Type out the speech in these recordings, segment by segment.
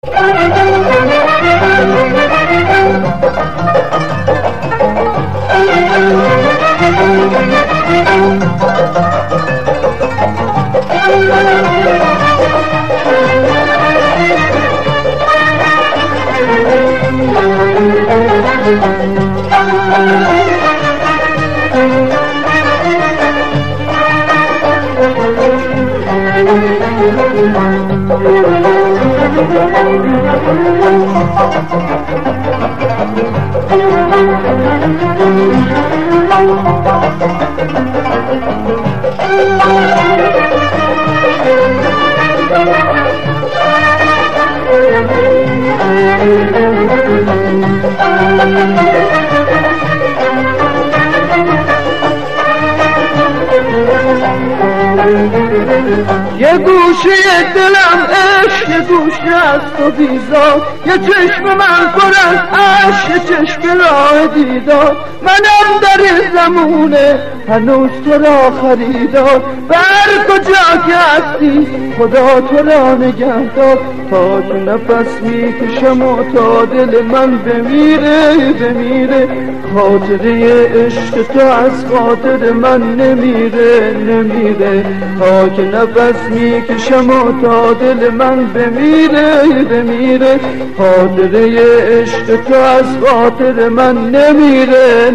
یه گوشه دلم عشق، یه گوشه از تو بیزار، یه چشم من پر از عشق، یه چشم راه دیدار. منم در این زمونه هنوز تو را خریدار. بر کجا که هستی خدا تو را نگهدار. تا که نفس میکشم و تا دل من بمیره خاطره عشق تو از خاطر من نمیره. تا که نفس میکشم و تا دل من بمیره خاطره عشق تو از خاطر من نمیره.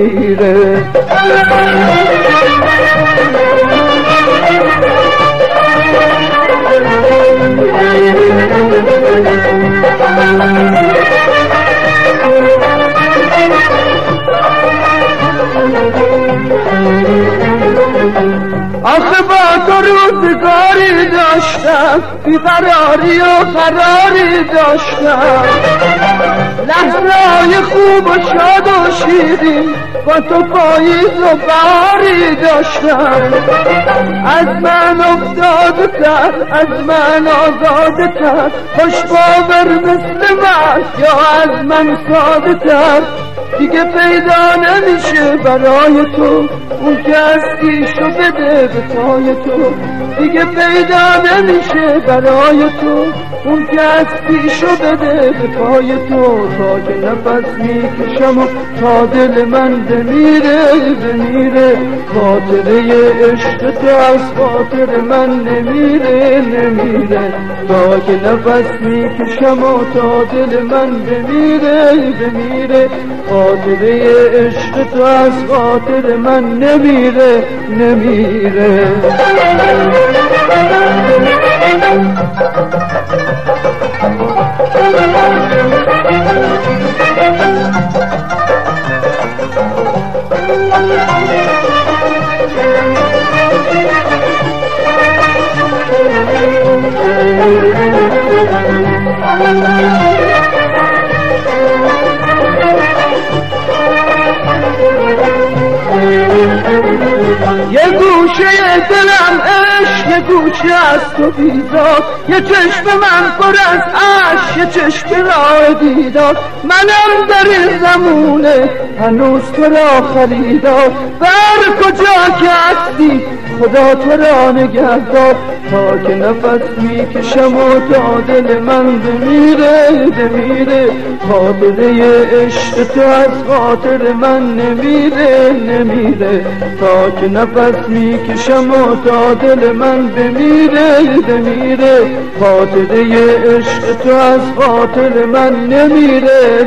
آخه با تو روزگاری داشتم، بیقراری و قراری داشتم، لحظه‌های خوب و شاد و شیرین با تو پاییز و بهاری داشتم. از من افتاده‌تر، از من آزاده‌تر، خوش باور مثل من یا از من ساده‌تر. دیگه پیدا نمیشه برای تو اون که هستیشو بده به پای تو. دیگه پیدا نمیشه برای تو اون که هستیشو بده به پای تو. تا که نفس میکشم و تا دل من بمیره خاطره عشق تو از خاطر من نمیره. تا که نفس میکشم و تا دل من بمیره خاطره عشق تو از خاطر من نمیره. یه گوشه دلم عشق، یه گوشه از تو بیزار، یه چشم من پر از عشق، یه چشم راه دیدار. منم در این زمونه هنوز تو را خریدار. بر کجا که هستی خدا تو را نگهدار. تا که نفس میکشم و تا دل من بمیره خاطره عشق تو از خاطر من نمیره. تا که نفس میکشم و تا دل من بمیره خاطره عشق تو از خاطر من نمیره.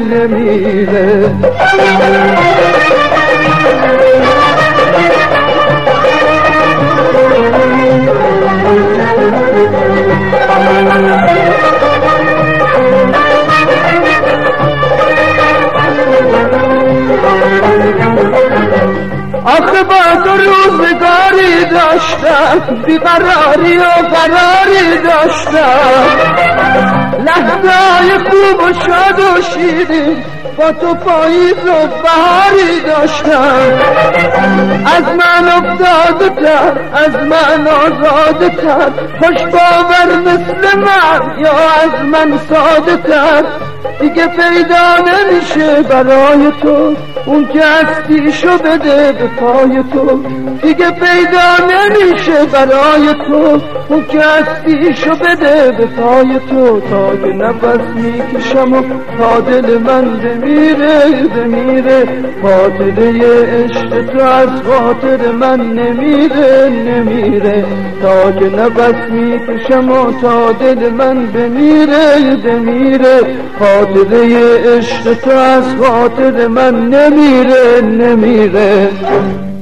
آخه با تو روزگاری داشتم، بیقراری و قراری داشتم، لحظه‌های خوب و شاد و شیرین با تو پاییز و بهاری داشتم. از من افتاده‌تر، از من آزاده‌تر، خوش باور مثل من یا از من ساده‌تر. دیگه پیدا نمیشه برای تو اون که هستیشو بده به پای تو، دیگه پیدا نمیشه برای تو. اون که هستیشو بده به پای تو، تا که نفس میکشم و تا دل من بمیره بمیره. خاطره عشق تو از خاطر من نمیره نمیره، تا که نفس میکشم و تا دل من بمیره بمیره. خاطره عشق تو از خاطر من نمیره نمیره.